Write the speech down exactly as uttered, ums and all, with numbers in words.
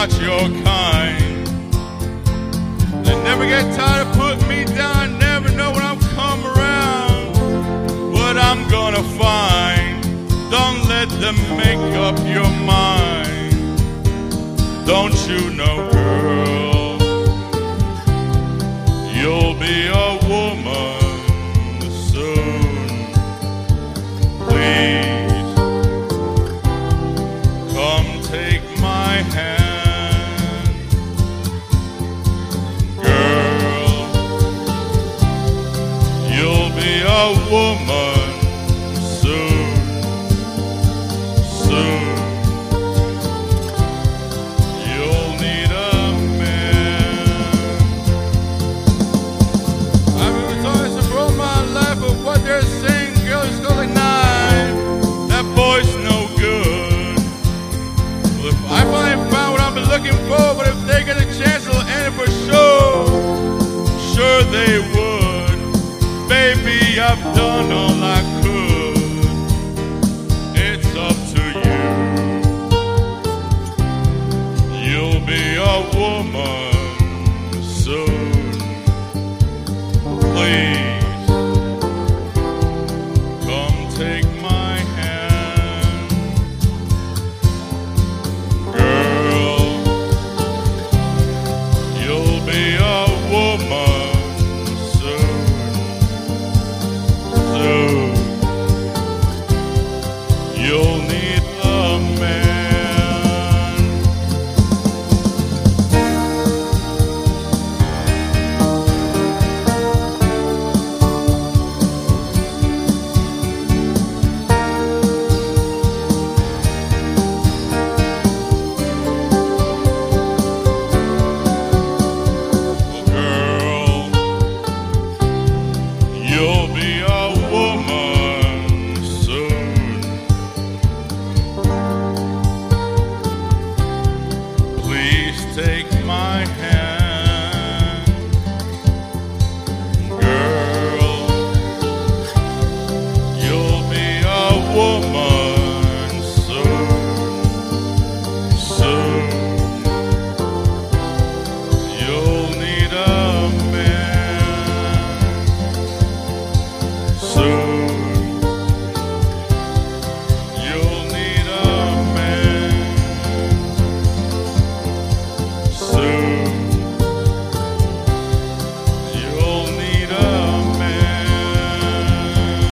not your kind. They never get tired of putting me down, never know when I'm come around what I'm gonna find. Don't let them make up your mind. Don't you know, girl, you'll be a woman soon. Please, come take my hand. Girl, you'll be a woman soon, soon. You'll need a man. I've been talking to all my life of what they're saying. Girls go like nine. That boy's no good. Well, if I finally found what I've been looking for, but if they get a chance, it'll end it for sure. Sure they would. Baby, I've done all I could. It's up to you. You'll be a woman soon. Please, come take my hand. Girl, you'll be a woman soon, soon. You'll need a man.